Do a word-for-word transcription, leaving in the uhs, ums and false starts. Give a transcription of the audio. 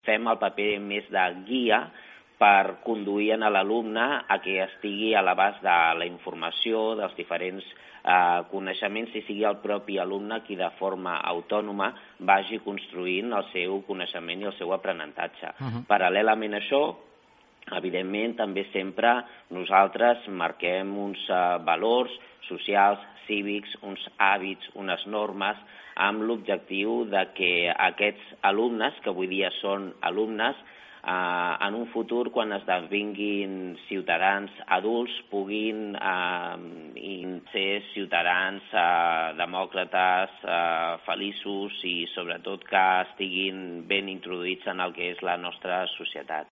fem el paper més de guia per conduir a l'alumne a que estigui a l'abast de la informació, dels diferents eh, coneixements, i sigui el propi alumne qui de forma autònoma vagi construint el seu coneixement i el seu aprenentatge. Uh-huh. Paral·lelament a això, evidentment, també sempre nosaltres marquem uns uh, valors socials, cívics, uns hàbits, unes normes, amb l'objectiu de que aquests alumnes, que avui dia són alumnes, Uh, en un futur, quan esdevinguin ciutadans adults, puguin uh, ser ciutadans uh, demòcrates, uh, feliços i sobretot que estiguin ben introduïts en el que és la nostra societat.